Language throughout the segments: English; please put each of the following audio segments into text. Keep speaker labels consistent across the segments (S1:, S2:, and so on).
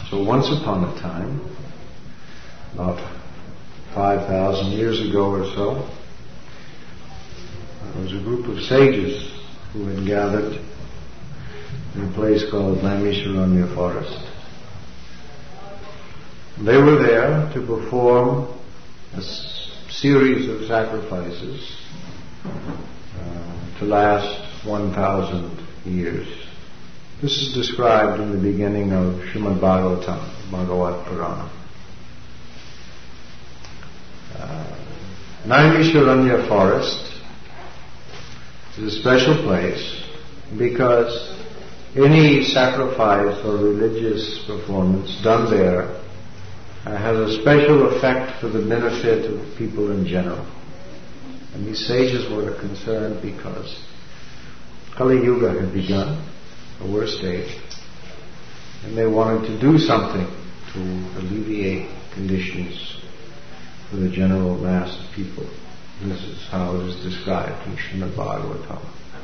S1: So once upon a time, about 5,000 years ago or so, there was a group of sages who had gathered in a place called Naimisharanya Forest. They were there to perform a series of sacrifices to last 1,000 years. This is described in the beginning of Srimad Bhagavatam, Bhagavat Purana. Naimisharanya Forest is a special place because any sacrifice or religious performance done there has a special effect for the benefit of people in general. And these sages were concerned because Kali Yuga had begun, a worst age, and they wanted to do something to alleviate conditions for the general mass of people. This is how it is described in Srimad Bhagavatam.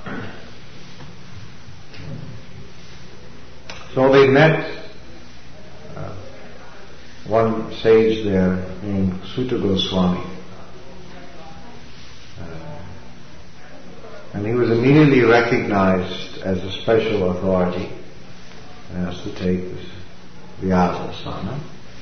S1: So they met one sage there named Sutta Goswami. And he was immediately recognized as a special authority and asked to take this Vyasasana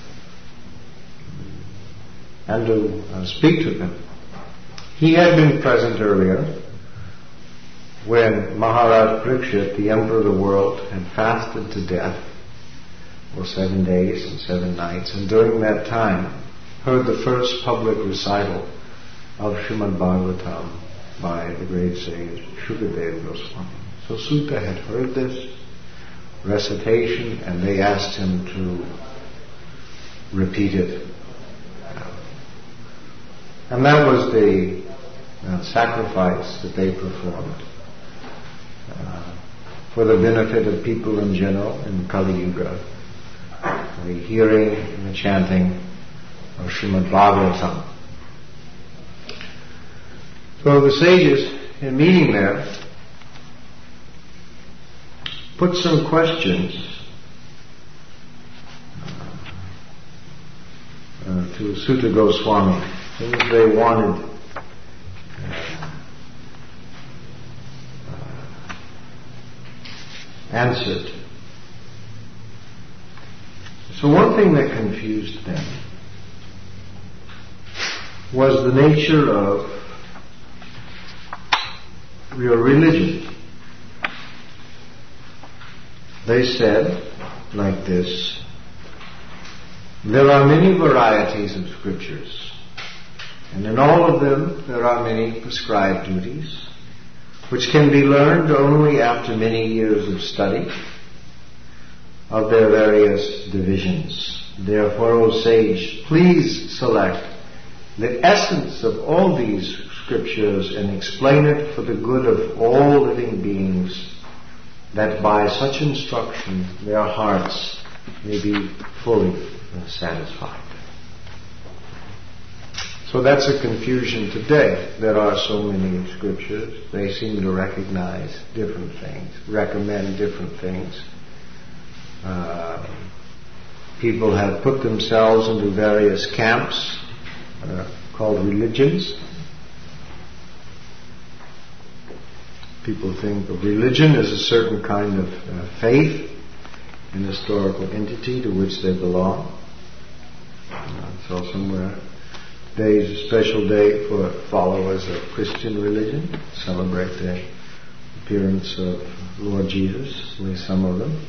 S1: and to speak to them. He had been present earlier when Maharaj Parikshit, the emperor of the world, had fasted to death for 7 days and 7 nights, and during that time heard the first public recital of Srimad Bhagavatam by the great sage Shukadeva Goswami. So Sutta had heard this recitation and they asked him to repeat it. And that was the sacrifice that they performed for the benefit of people in general in Kali Yuga, the hearing and the chanting of Srimad Bhagavatam. So the sages, in meeting there, put some questions to Sutta Goswami, things they wanted answered. So one thing that confused them was the nature of your religion. They said, like this, there are many varieties of scriptures, and in all of them there are many prescribed duties, which can be learned only after many years of study of their various divisions. Therefore, O sage, please select the essence of all these scriptures and explain it for the good of all living beings, that by such instruction their hearts may be fully satisfied. So that's a confusion today. There are so many scriptures. They seem to recognize different things, recommend different things. People have put themselves into various camps called religions. People think of religion as a certain kind of faith, an historical entity to which they belong. So somewhere today is a special day for followers of Christian religion, celebrate the appearance of Lord Jesus, at least some of them.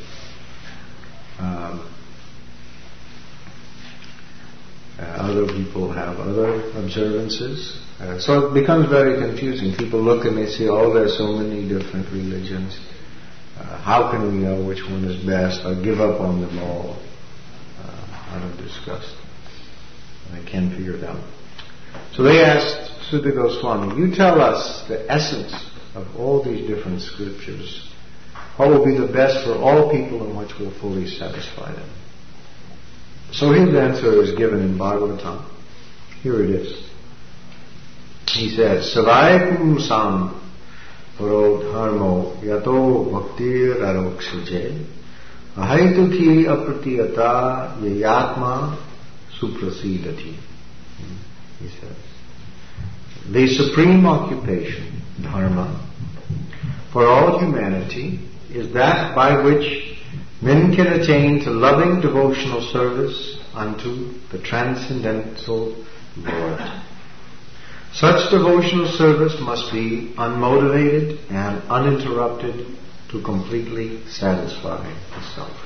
S1: Other people have other observances. So it becomes very confusing. People look and they see, oh, there's so many different religions. How can we know which one is best? I'll give up on them all out of disgust. They can't figure it out. So they asked Sutta Goswami, you tell us the essence of all these different scriptures. What will be the best for all people and which will fully satisfy them? So his answer is given in Bhagavatam. Here it is. He says, Savai Purusam Paro Dharmo Yato Bhaktir Arokshije Ahaituki apratiyata yayatma suprasidati. He says, the supreme occupation, dharma, for all humanity is that by which men can attain to loving devotional service unto the transcendental Lord. Such devotional service must be unmotivated and uninterrupted to completely satisfy the self.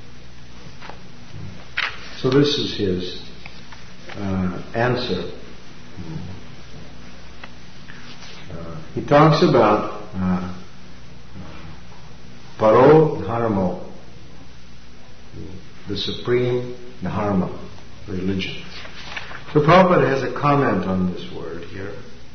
S1: So this is his answer. He talks about paro dharmo, the supreme dharma, religion. So Prabhupada has a comment on this word here.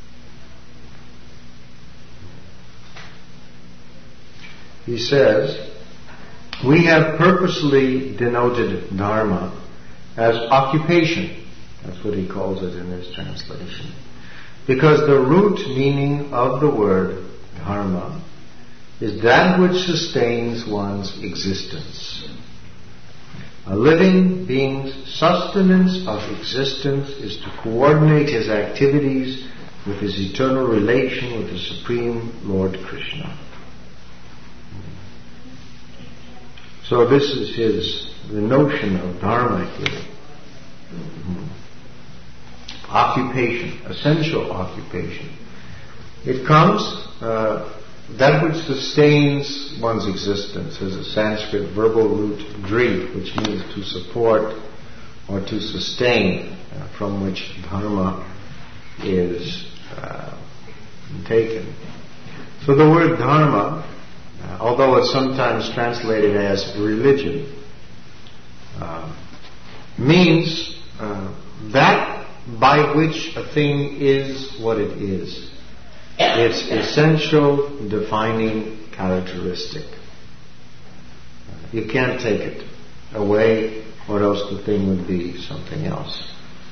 S1: He says, we have purposely denoted dharma as occupation. That's what he calls it in his translation. Because the root meaning of the word dharma is that which sustains one's existence. A living being's sustenance of existence is to coordinate his activities with his eternal relation with the Supreme Lord Krishna. So this is the notion of dharma here. Occupation, essential occupation. It comes, that which sustains one's existence is a Sanskrit verbal root dri, which means to support or to sustain, from which dharma is taken. So the word dharma, although it's sometimes translated as religion, means that by which a thing is what it is. Its essential defining characteristic. You can't take it away, or else the thing would be something else.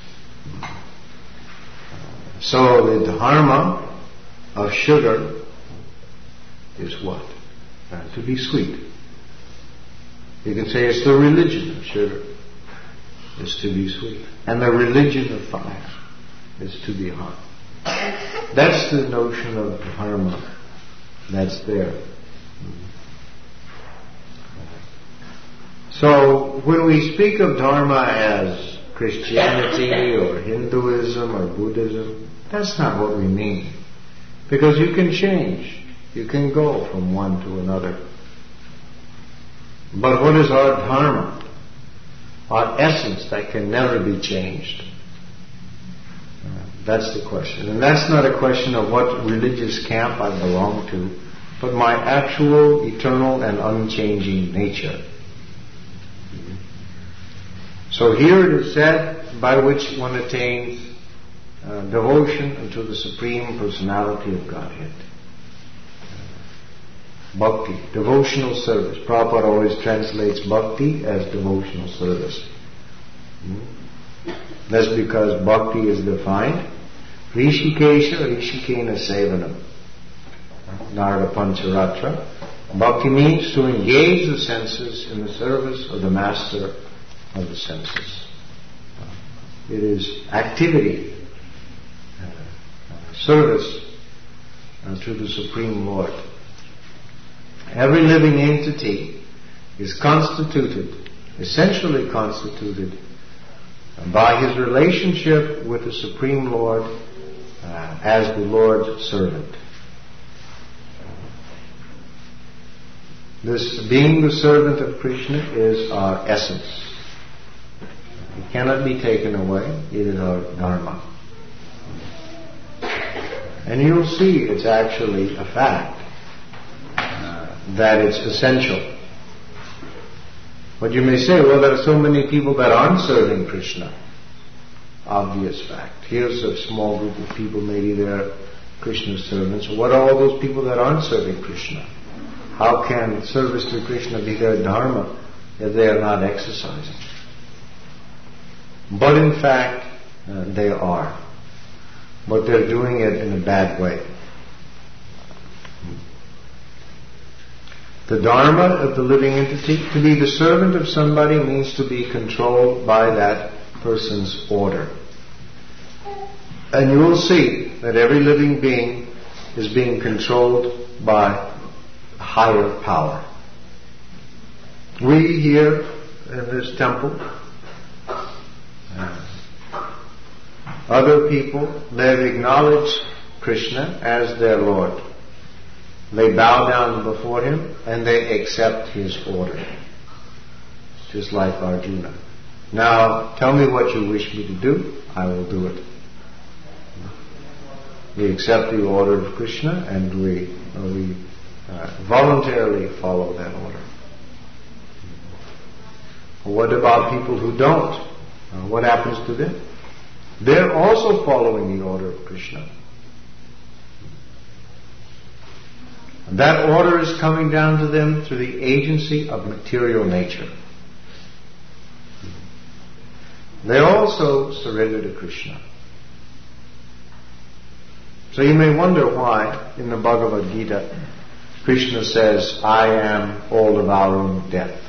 S1: So the dharma of sugar is what? To be sweet. You can say it's the religion of sugar, is to be sweet. And the religion of fire is to be hot. That's the notion of dharma that's there. So when we speak of dharma as Christianity or Hinduism or Buddhism, that's not what we mean. Because you can change. You can go from one to another. But what is our dharma? Our essence that can never be changed. That's the question. And that's not a question of what religious camp I belong to, but my actual, eternal, and unchanging nature. So here it is said, by which one attains devotion unto the Supreme Personality of Godhead. Bhakti, devotional service. Prabhupada always translates bhakti as devotional service. That's because bhakti is defined Rishikesha Rishikena Sevanam, Narada Pancharatra. Bhakti means to engage the senses in the service of the master of the senses. It is activity, service to the Supreme Lord. Every living entity is constituted, essentially constituted, by his relationship with the Supreme Lord as the Lord's servant. This being the servant of Krishna is our essence. It cannot be taken away. It is our dharma. And you'll see it's actually a fact that it's essential. But you may say, well, there are so many people that aren't serving Krishna. Obvious fact. Here's a small group of people, maybe they're Krishna's servants. What are all those people that aren't serving Krishna? How can service to Krishna be their dharma if they are not exercising? But in fact, they are. But they're doing it in a bad way. The dharma of the living entity, to be the servant of somebody means to be controlled by that person's order. And you will see that every living being is being controlled by a higher power. We here in this temple, other people, they've acknowledged Krishna as their Lord. They bow down before Him and they accept His order. Just like Arjuna. Now, tell me what you wish me to do, I will do it. We accept the order of Krishna and we voluntarily follow that order. What about people who don't? What happens to them? They're also following the order of Krishna. That order is coming down to them through the agency of material nature. They also surrender to Krishna. So you may wonder why in the Bhagavad Gita Krishna says, I am all devouring death.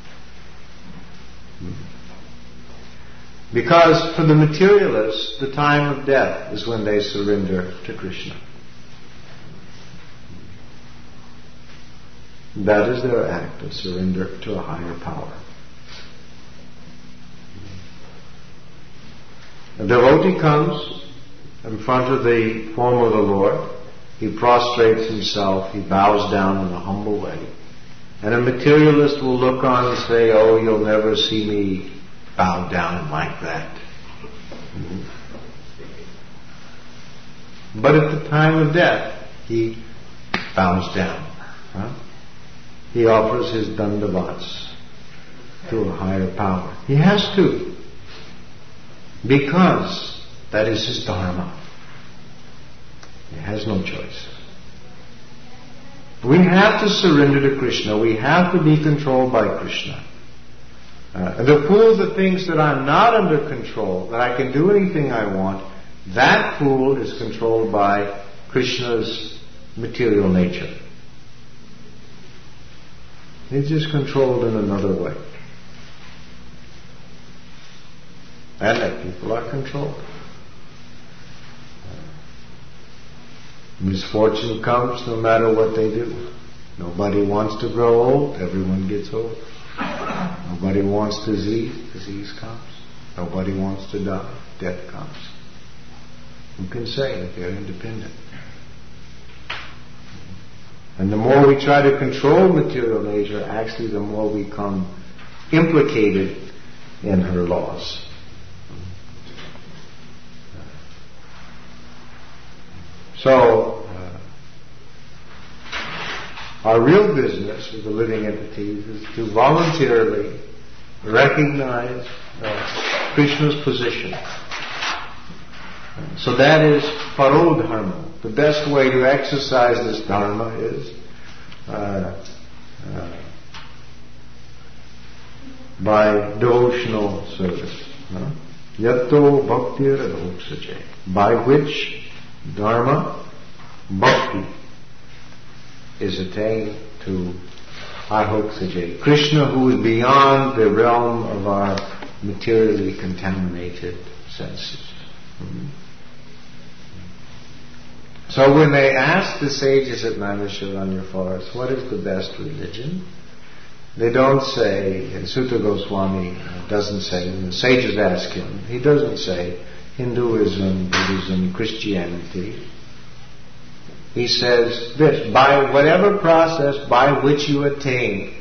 S1: Because for the materialists, the time of death is when they surrender to Krishna. That is their act of surrender to a higher power. A devotee comes in front of the form of the Lord. He prostrates himself. He bows down in a humble way. And a materialist will look on and say, oh, you'll never see me bow down like that. But at the time of death, he bows down. He offers his dandavats to a higher power. He has to. Because that is his dharma. He has no choice. We have to surrender to Krishna. We have to be controlled by Krishna. The fool that thinks that I'm not under control, that I can do anything I want, that fool is controlled by Krishna's material nature. He's just controlled in another way. And that people are controlled. Misfortune comes no matter what they do. Nobody wants to grow old, everyone gets old. Nobody wants disease comes. Nobody wants to die, death comes. Who can say that they're independent? And the more we try to control material nature, actually the more we become implicated in her laws. So, our real business with the living entities is to voluntarily recognize Krishna's position. So that is paro dharma. The best way to exercise this dharma is by devotional service. Yato bhaktir adhoksache. By which dharma, bhakti, is attained to adhoksache. Krishna, who is beyond the realm of our materially contaminated senses. So when they ask the sages at Naimisharanya forest, what is the best religion? They don't say, and Sutta Goswami doesn't say, when the sages ask him, he doesn't say Hinduism, Buddhism, Christianity. He says this, by whatever process by which you attain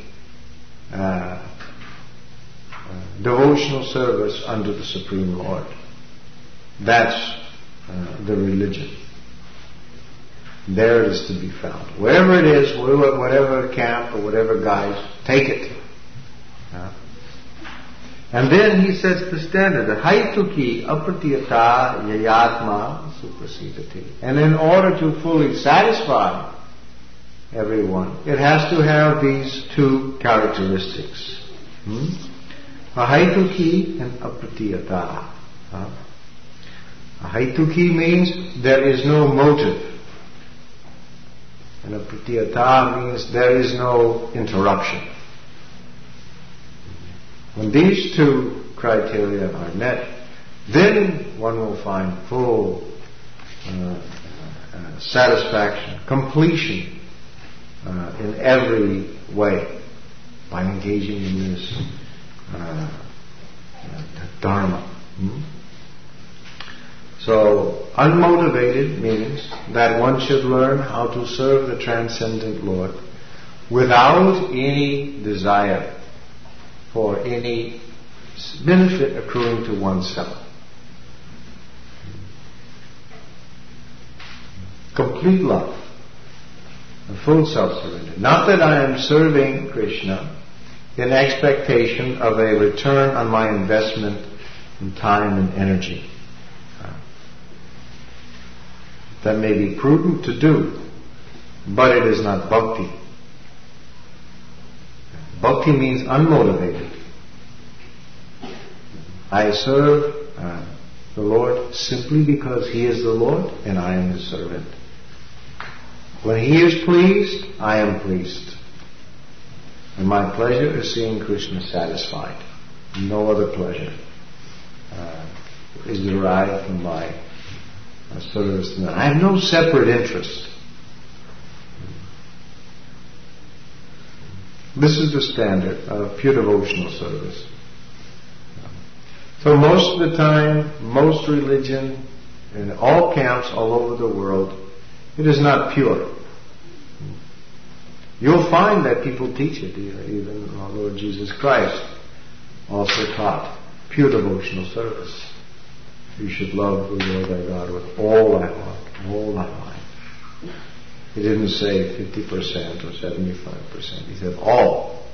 S1: devotional service under the Supreme Lord. That's the religion. There it is to be found. Wherever it is, whatever camp or whatever guise, take it. And then he sets the standard. Haituki apratiyata yayatma suprasidati. And in order to fully satisfy everyone, it has to have these two characteristics. Ahaituki and apratiyata. Ahaituki means there is no motive. And apratiyata means there is no interruption. When these two criteria are met, then one will find full satisfaction, completion in every way by engaging in this dharma. So, unmotivated means that one should learn how to serve the transcendent Lord without any desire for any benefit accruing to oneself. Complete love, a full self-surrender. Not that I am serving Krishna in expectation of a return on my investment in time and energy. That may be prudent to do, but it is not bhakti. Bhakti means unmotivated. I serve the Lord simply because He is the Lord and I am His servant. When He is pleased, I am pleased. And my pleasure is seeing Krishna satisfied. No other pleasure is derived from my service. I have no separate interest. This is the standard of pure devotional service. So most of the time, most religion, in all camps all over the world, it is not pure. You'll find that people teach it, even our Lord Jesus Christ also taught pure devotional service. You should love the Lord thy God with all thy heart, all thy mind. He didn't say 50% or 75%. He said all.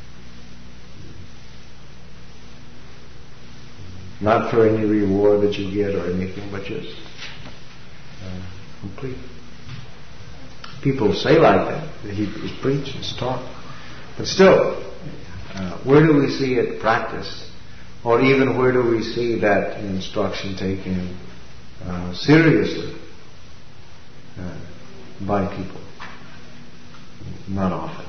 S1: Not for any reward that you get or anything, but just complete. People say like that. He preached, it's taught. But still, where do we see it practiced? Or even where do we see that instruction taken seriously by people? Not often.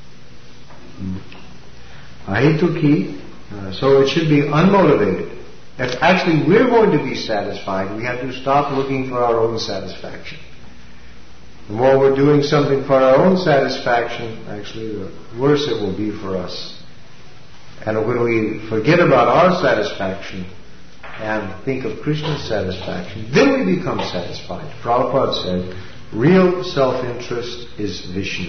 S1: Ahetuki, so it should be unmotivated. If actually we're going to be satisfied, we have to stop looking for our own satisfaction. The more we're doing something for our own satisfaction, actually the worse it will be for us. And when we forget about our satisfaction and think of Krishna's satisfaction, then we become satisfied. Prabhupada said, real self-interest is Vishnu.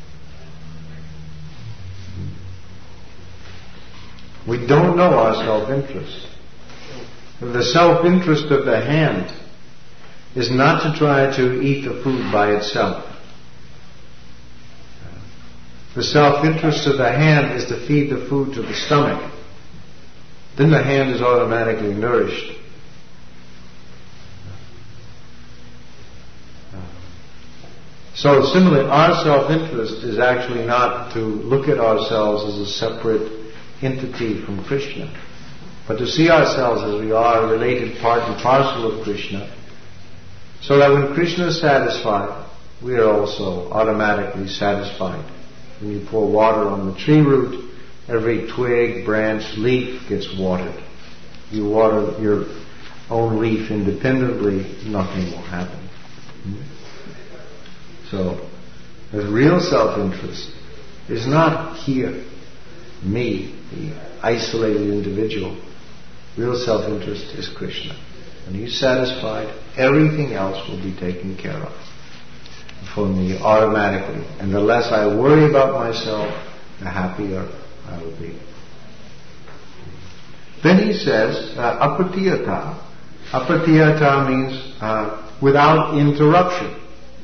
S1: We don't know our self-interest. The self-interest of the hand is not to try to eat the food by itself. The self-interest of the hand is to feed the food to the stomach. Then the hand is automatically nourished. So similarly, our self-interest is actually not to look at ourselves as a separate entity from Krishna, but to see ourselves as we are, related part and parcel of Krishna, so that when Krishna is satisfied, we are also automatically satisfied. When you pour water on the tree root, every twig, branch, leaf gets watered. You water your own leaf independently, nothing will happen. So, the real self-interest is not here, me, the isolated individual. Real self-interest is Krishna. When He's satisfied, everything else will be taken care of for me automatically. And the less I worry about myself, the happier I will be. Then he says, apratiyata. Apratiyata means without interruption.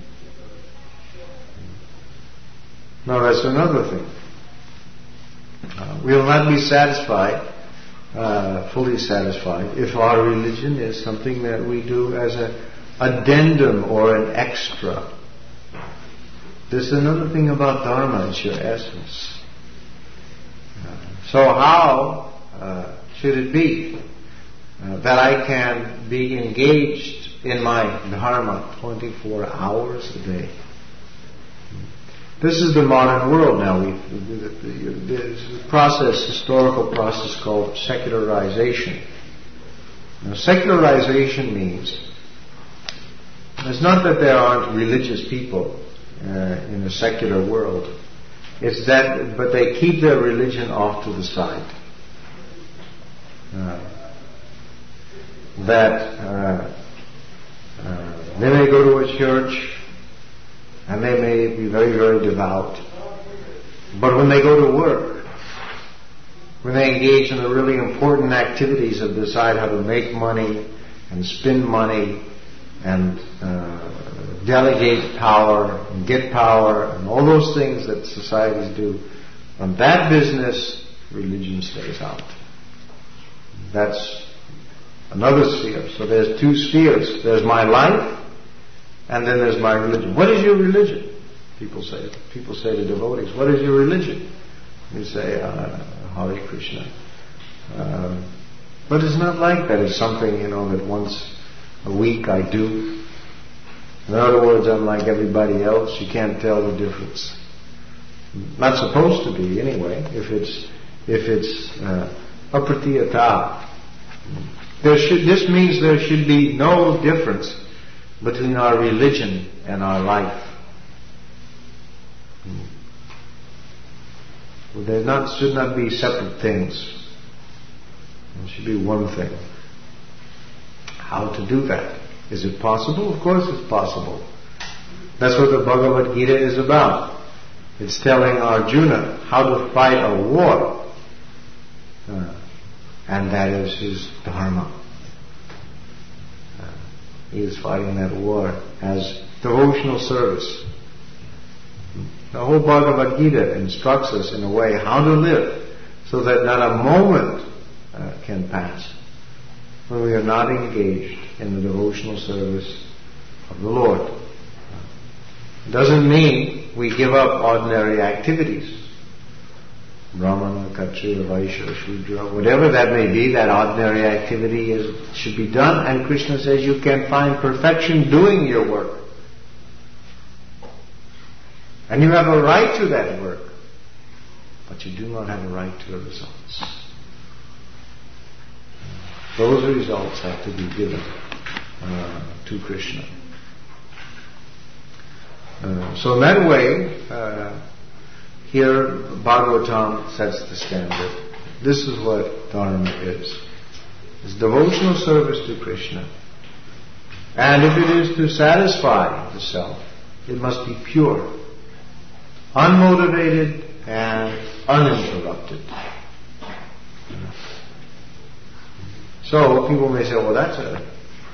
S1: Now that's another thing. We will not be satisfied, fully satisfied, if our religion is something that we do as an addendum or an extra. There's another thing about Dharma, it's your essence. So how should it be that I can be engaged in my Dharma 24 hours a day? This is the modern world now. There's a process, historical process called secularization. Now, secularization means it's not that there aren't religious people in a secular world. It's that, but they keep their religion off to the side. They may go to a church and they may be very, very devout. But when they go to work, when they engage in the really important activities of decide how to make money and spend money and delegate power and get power and all those things that societies do, on that business, religion stays out. That's another sphere. So there's two spheres. There's my life, and then there's my religion. What is your religion? People say to devotees, what is your religion? You say, Hare Krishna. But it's not like that. It's something, that once a week I do. In other words, I'm like everybody else. You can't tell the difference. Not supposed to be, anyway, if it's apratiyata. This means there should be no difference between our religion and our life. There should not be separate things. There should be one thing. How to do that? Is it possible? Of course it's possible. That's what the Bhagavad Gita is about. It's telling Arjuna how to fight a war. And that is his dharma. He is fighting that war as devotional service. The whole Bhagavad Gita instructs us in a way how to live so that not a moment can pass when we are not engaged in the devotional service of the Lord. It doesn't mean we give up ordinary activities. Brahmana, Kshatriya, Vaishya, Shudra, whatever that may be, that ordinary activity should be done, and Krishna says you can find perfection doing your work. And you have a right to that work, but you do not have a right to the results. Those results have to be given to Krishna. So in that way, here Bhagavatam sets the standard. This is what dharma is. It's devotional service to Krishna. And if it is to satisfy the self, it must be pure, unmotivated, and uninterrupted. So people may say, well, that's a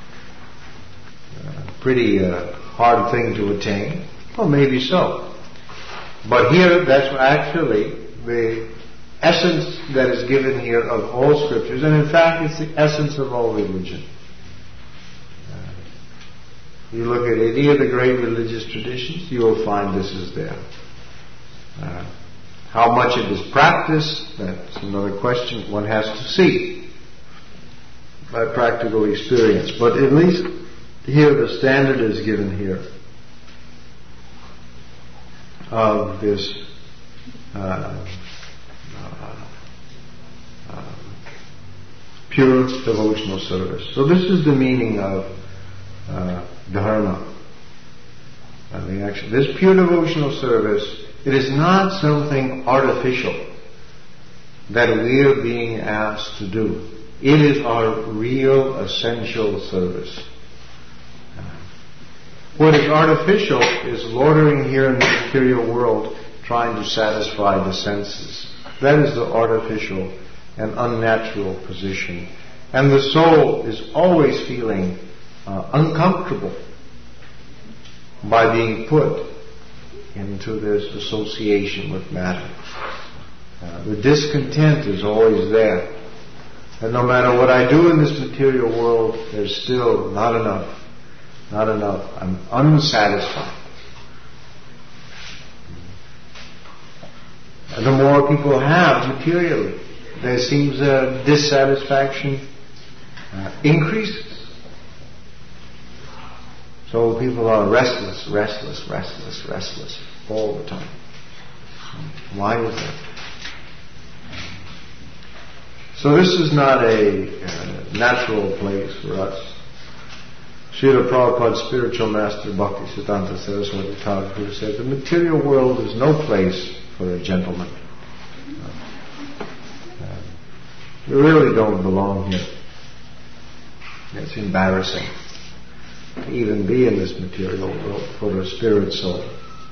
S1: pretty hard thing to attain. Well, maybe so. But here, that's actually the essence that is given here of all scriptures, and in fact, it's the essence of all religion. You look at any of the great religious traditions, you will find this is there. How much it is practiced, that's another question one has to see by practical experience. But at least here the standard is given here of this pure devotional service. So this is the meaning of dharma. This pure devotional service, it is not something artificial that we are being asked to do. It is our real essential service. What is artificial is loitering here in the material world trying to satisfy the senses. That is the artificial and unnatural position. And the soul is always feeling uncomfortable by being put into this association with matter. The discontent is always there. And no matter what I do in this material world, there's still not enough. Not enough. I'm unsatisfied. And the more people have materially, there seems a dissatisfaction increases. So So people are restless all the time. Why is that? So this is not a natural place for us. Srila Prabhupada's spiritual master Bhaktisiddhanta Saraswati Thakur said, the material world is no place for a gentleman. You really don't belong here. It's embarrassing to even be in this material world for a spirit soul.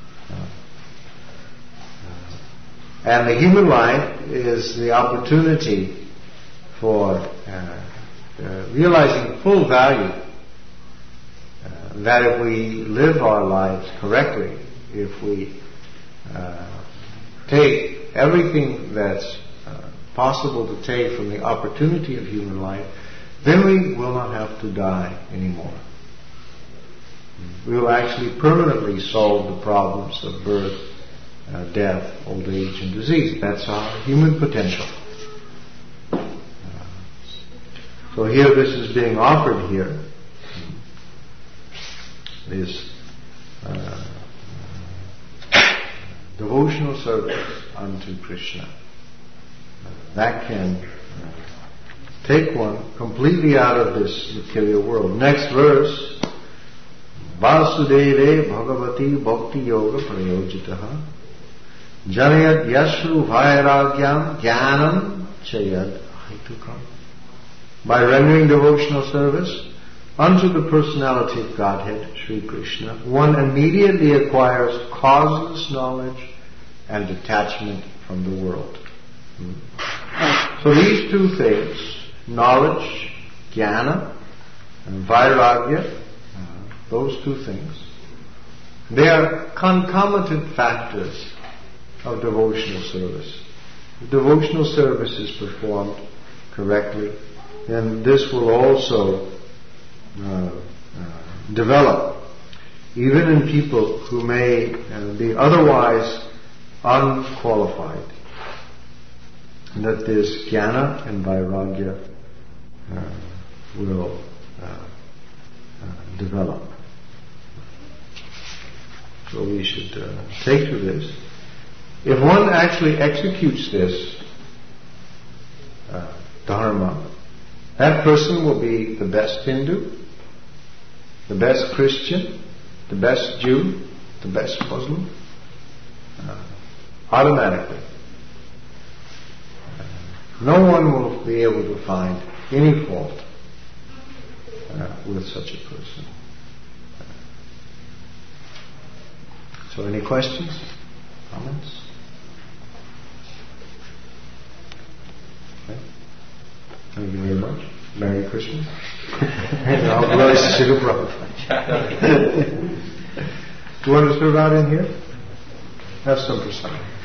S1: And the human life is the opportunity for realizing full value. That if we live our lives correctly, if we take everything that's possible to take from the opportunity of human life, then we will not have to die anymore. We will actually permanently solve the problems of birth, death, old age, and disease. That's our human potential. So here, this is being offered here. This devotional service unto Krishna. That can take one completely out of this material world. Next verse. Vasudeve Bhagavati Bhakti Yoga Prayojitaha Janayat Yashru Vairagyam Jnanam Chayad Haitukam. By rendering devotional service unto the personality of Godhead, Sri Krishna, one immediately acquires causeless knowledge and detachment from the world. So these two things, knowledge, jnana, and vairagya, those two things, they are concomitant factors of devotional service. If devotional service is performed correctly, then this will also develop, even in people who may be otherwise unqualified, that this jnana and vairagya will develop. So we should take to this. If one actually executes this dharma, that person will be the best Hindu, the best Christian, the best Jew, the best Muslim, automatically. No one will be able to find any fault with such a person. So any questions? Comments? Okay. Thank you very much. Merry Christmas. And all glory to Srila Prabhupada. Do you want to serve out in here? Have some for some.